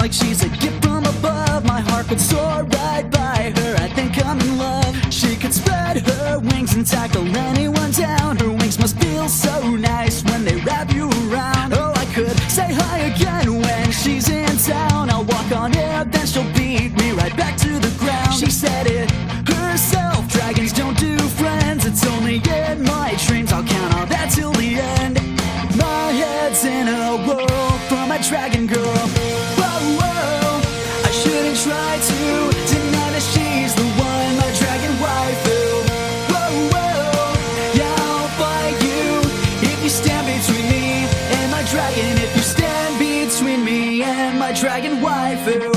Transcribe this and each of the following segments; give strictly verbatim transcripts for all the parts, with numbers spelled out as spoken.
like she's a gift from above. My heart could soar right by her, I think I'm in love. She could spread her wings and tackle anyone down. Her wings must feel so nice when they wrap you around. Oh, I could say hi again when she's in town. I'll walk on air, then she'll beat me right back to the ground. She said it herself, dragons don't do friends. It's only in my dreams, I'll count all that till the end. My head's in a whirl from a dragon girl. Whoa, whoa, I shouldn't try to deny that she's the one, my dragon waifu. Whoa, whoa, yeah, I'll fight you if you stand between me and my dragon. If you stand between me and my dragon waifu.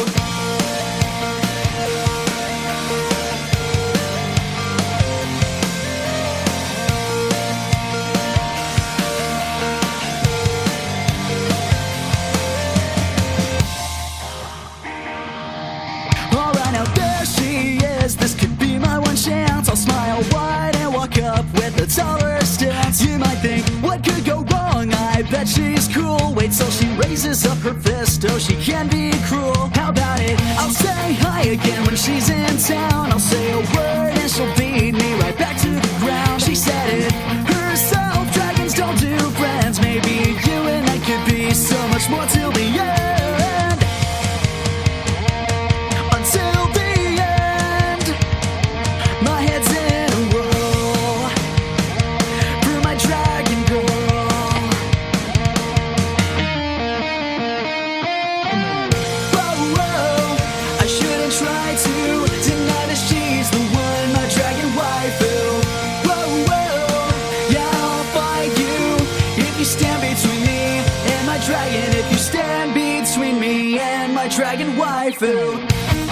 This could be my one chance. I'll smile wide and walk up with a taller stance. You might think, what could go wrong? I bet she's cool. Wait till she raises up her fist. Oh, she can be cruel. How about it? I'll say hi again when she's in town. I'll say a word and she'll beat me right back to the ground. She said it herself, dragons don't do friends. Maybe you and I could be so much more till the end. If you stand between me and my dragon waifu.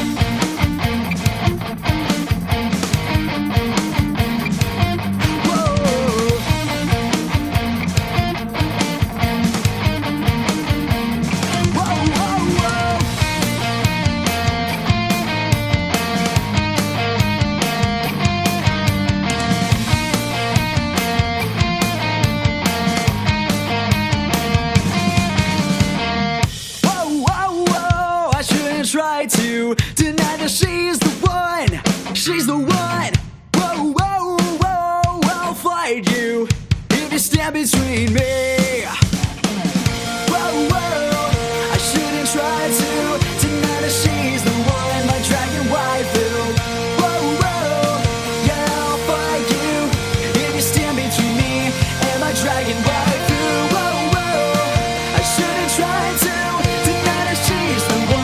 Try to deny that she's the one, she's the one. Whoa, whoa, whoa, I'll fight you if you stand between me. Whoa, whoa, I shouldn't try to deny that she's the one, my dragon waifu. Whoa, whoa, yeah, I'll fight you if you stand between me and my dragon waifu. Whoa, whoa, I shouldn't try to deny that she's the one.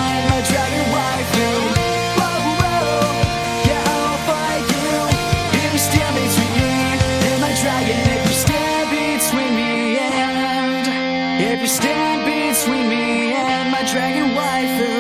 If you stand between me and my dragon waifu.